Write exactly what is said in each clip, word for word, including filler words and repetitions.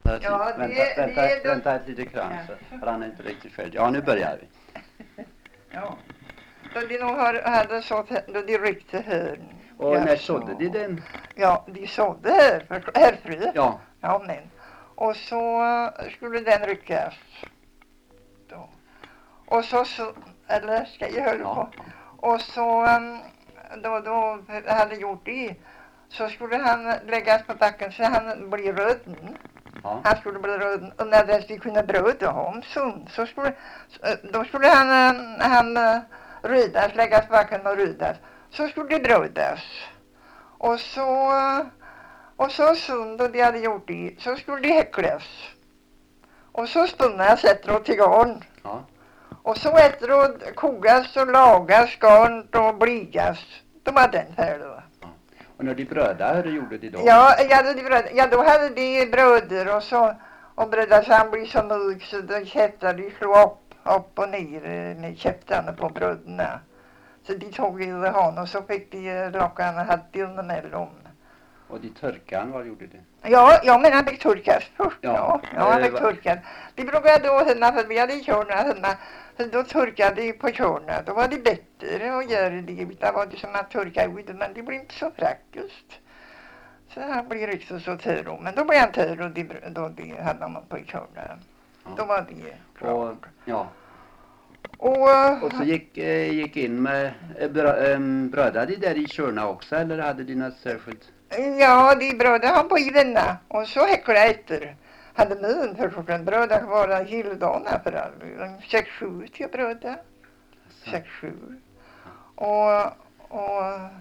Vänta, Ja, det- vänta, vänta, det är då- vänta ett litet krans. Ja. För han är inte riktigt färdig. Ja, nu börjar vi. Ja. Då de nog har, hade sått, då de ryckte hörn. Och ja, när så- sådde de den? Ja, de sådde här, för, här fru. Ja. Ja, men. Och så eh, skulle den ryckas. Då. Och så, så eller ska jag höra på? Ja. Och så, um, då, då hade gjort det, så skulle han läggas på backen så han blir röd. Ja. Han skulle bli röd. Och när den skulle kunna bröda om sund, så skulle, då skulle han, um, han uh, rödas, läggas på backen och rödas. Så skulle det brödas. Och så, uh, och så sund, och de hade gjort det, så skulle det häcklas. Och så spunnas efter till garn. Ja. Och så efteråt kogas och lagas garn och bligas. Då var den färdig. Ja. Och när de bröda, hur gjorde de då? Ja, ja, då, de bröd, ja, då hade de bröder och så. Och bröder så han blir så mörk så de käftar, de slog upp, upp och ner eh, med käftarna på bröderna. Så de tog i han och så fick de eh, lockarna hade emellan. Och de törkan, vad gjorde de? Ja, ja, men han fick turkas först. Ja. Ja, ja han Eh, fick va- turkas. De brukade då hända, för vi hade körna hända. Så då turkade de på körna. Då var det bättre att göra det. Det var det som att turka ut, men det blir inte så praktiskt. Så han blir inte så törr. Men då blev han törr och de, då de hade man på körna. Ja. Då var det Och, klart. ja. Och, eh, Och så gick, eh, gick in med eh, brö, eh, bröda de där i körna också, eller hade de något särskilt? ja, de bröder han på i denna. Och så häcklade efter. Hade mun för sorten bröder var hela dagen för all. Sex, sju till bröder. Så. Sex, sju. Och, och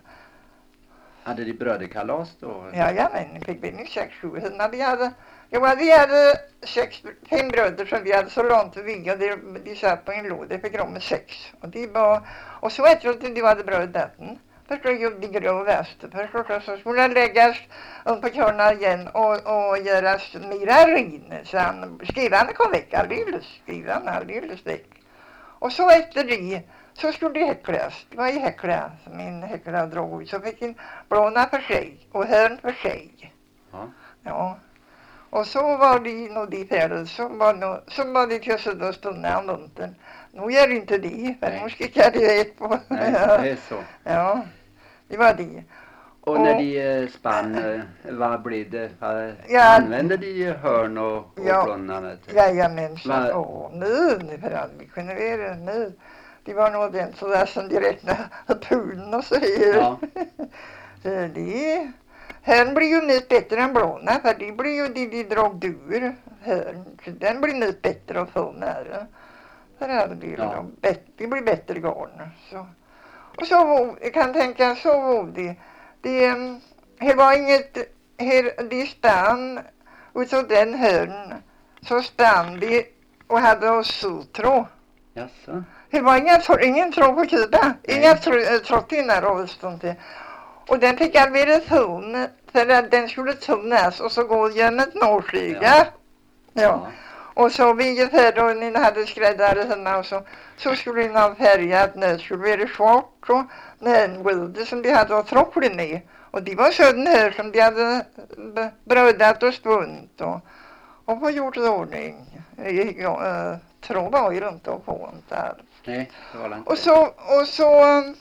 Hade de brödekalas då? ja, ja, men fick vi nu sex, sju. När vi hade, jo, vi hade sex, fem bröder som vi hade så långt vi och de, de satt på en låda, fick de med sex. Och de var, och så efteråt de hade bröden. Förstår ju de grå väster. Förstår så skulle han läggas upp på körna igen och, och göras mera rin. Så han, skrivan kom väck alldeles, skrivan alldeles väck. Och så efter det så skulle det häcklas. Det var ju häckla som min häckla drog ut. Så fick en blåna för sig och hörn för sig. Ja. Ja. Och så var det nog de färdiga. Så var, nog, så var det till så stundan om vintern. Nu gör inte det. För Nej. nu skickar de ett på. Nej, det är så. Ja, det var det. Och när Och- de eh, spann, eh, vad blev det? Vad, Ja. Använde de hörn och, och Ja. blånarna till? Jajamensan. Va- Åh, nu för att vi kunde vara nu. Det var nog den sådär som de räknade pulen och så här. Ja. Så det, hörn blir ju mycket bättre än blåna, för det blir ju de, de drog ur hörn. Så den blir mycket bättre att få nära. För att det blir, Ja. ja. bättre, det blir bättre garn. Så. Och så var, jag kan tänka, så var det. Det, um, det var inget, här, de spann utav den hörn, så spann de och hade oss sotråd. Jaså? Det var ingen, tro- ingen tråd på Kuba. Nej. Inga tro- trottinnar och sånt där. Och den fick aldrig ton för att den skulle tonas och så gå genom ett norrsliga. Ja. Ja. ja. Och så vid färd och ni hade skräddare hemma och så, så skulle ni ha färgat när skulle vara svart och närmgulde som de hade att tråckla med. Och de var sådana här som de hade b- brödat och spunt och, och på gjort i ordning. Ja, äh, tråd var ju runt och på där. Nej, det var det inte. Och så, och så,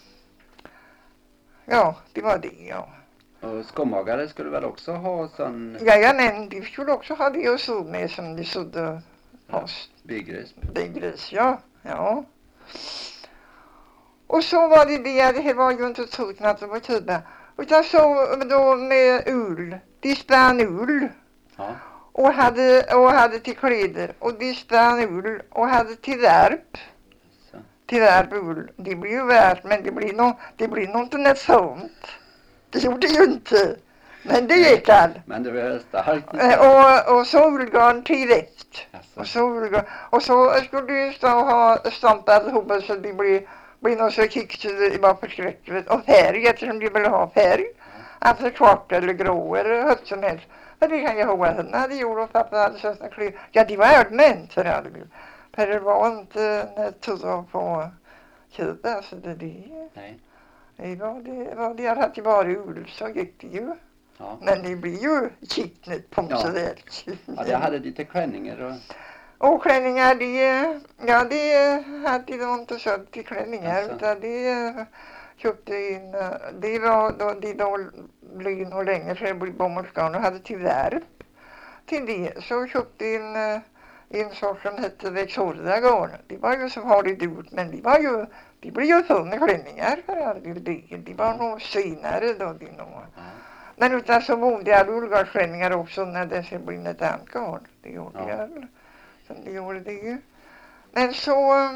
ja, det var det, ja. Och skommagare skulle väl också ha sån Ja, men de skulle också ha det och så med som de sådde fast. bygris? Bygris, ja, ja. Och så var det det, det var ju inte toknat på Kuba. Utan så då med ull, de spann ull Ja. och hade, och hade till kläder. Och de spann ull och hade till värp. Så. Till värp ull. Det blir ju värp, men det blir nog, det blir nog inte något sånt. Det gjorde ju inte. Men det gick all. Men det var starkt. Eh, Och, och så ullgarn till rätt. Jaså? Och så, ullgarn. Och så skulle du stå och ha stampat ihop så det blir, blir något så kick så det var förskräckligt. Och färg eftersom de ville ha färg. Alltså svart eller grå eller högt som helst. För det kan jag ihåg att hon hade gjort och pappa hade sådana kläder. Ja, det var allmänt för all del. För det var inte när det tog på Kuba så det det. Nej. Det var det, var det hade varit ull så gick det ju. Ja. Men det blir ju kittnet på Ja. sådär. Ja, jag hade lite klänningar och... Och klänningar, det, ja det hade de inte köpt till klänningar. Alltså. Utan det köpte in, det var då de då blev nog länge sedan jag blev bomullsgarn och hade tyvärr till det så köpte in en sort som hette Växholdagarn. Det var ju så farligt ut, men det var ju, det blev ju sådana klänningar för all del. Det var nog senare då det nog. Ja. Men utan så bodde jag ullgarnsklänningar också när det skulle bli ett annat garn. Det gjorde Ja. jag. Så det gjorde det ju. Men så,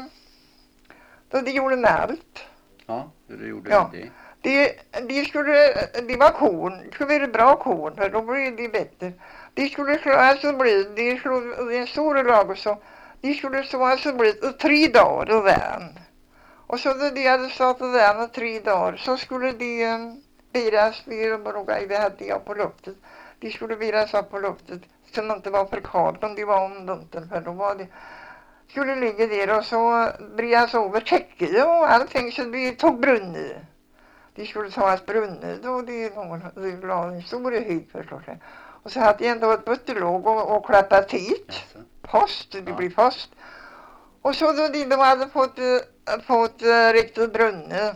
då det gjorde med allt. Ja, hur gjorde Ja. det? Det, det skulle, det var korn. Det skulle vara bra korn, för då blev det bättre. Det skulle slå, alltså bli, det slog en stor lag och så. Det skulle slå, alltså bli tre dagar och vän. Och så då de hade stått och vän och tre dagar så skulle de um, viras, vi, vi hade jag på luftet. De skulle viras upp på luftet så det inte var för kallt om de var om dunten, för då var det skulle ligga där och så bryas över täcket och allting så vi tog brunn. De skulle ta ett brunn då det någon det la en stor höjd förstås. Och så hade jag ändå ett butterlåg och, och klappat hit. Alltså. Post, det Ja. blir post. Och så då de, de hade fått, äh, fått äh, riktigt brunn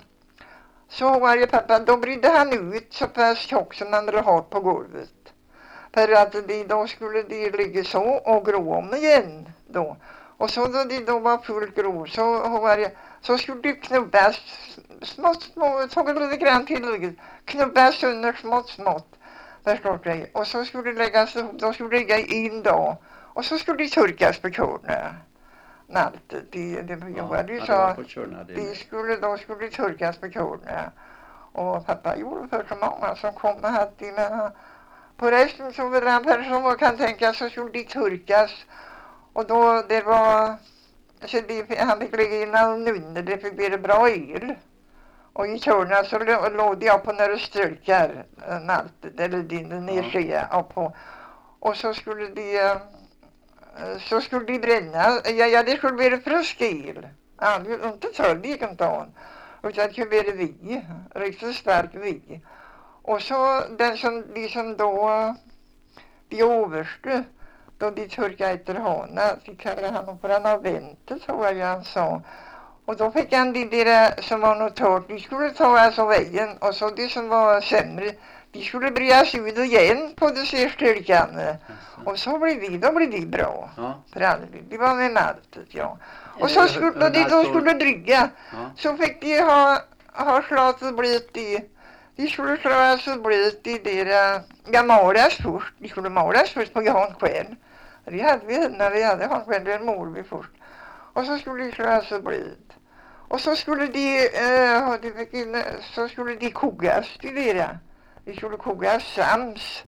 så var det pappa, då brydde han ut så pass tjock som han ville ha på golvet. För att de, då skulle de ligga så och grå om igen då. Och så då de då var fullt grå så, var det, så skulle de knubbas smått, smått, tog lite grann till knubbas under smått, smått. Förstår du? Och så skulle det läggas, då skulle det ligga in då. Och så skulle de turkas på körna. Allt, det, det, Ja, jag hade ju ja, det så, var på körna, det de med. skulle, då skulle de turkas på körna. Och pappa gjorde för så många som kom och hade med. På resten så var det en person som kan tänka så skulle de turkas. Och då det var, så de, han fick lägga in all nunne, det fick bli bra el. Och i körna så lå- låg de upp på några styrkar, allt, eller din nedsida upp på. Och så skulle de, eh, så skulle de bränna, ja, ja det skulle bli frisk el. Ja, det- inte så, det gick inte an. Utan det skulle bli vi, riktigt stark vi. Och så den som, de som då, de överste, då de turkade efter hana, så kallade han honom för en avvente, så jag han sa. Och då fick han de där som var något torrt, de skulle ta alltså vägen. Och så de som var sämre, de skulle bryas ut igen på det ser styrkan. Alltså. Och så blev de, då blev de bra. Ja. För aldrig, det var med maltet, ja. Och Eh, så skulle, då de då alltså- skulle drygga, Ja. så fick de ha, ha slått och blivit de, de skulle slå alltså blivit de där, ja malas först, de skulle malas först på Jan själv. Det hade vi när vi hade han själv, en mor vi först. Och så skulle de slå alltså blivit. Och så skulle de, eh, de fick in, så skulle de kokas, de där. De skulle kokas sams.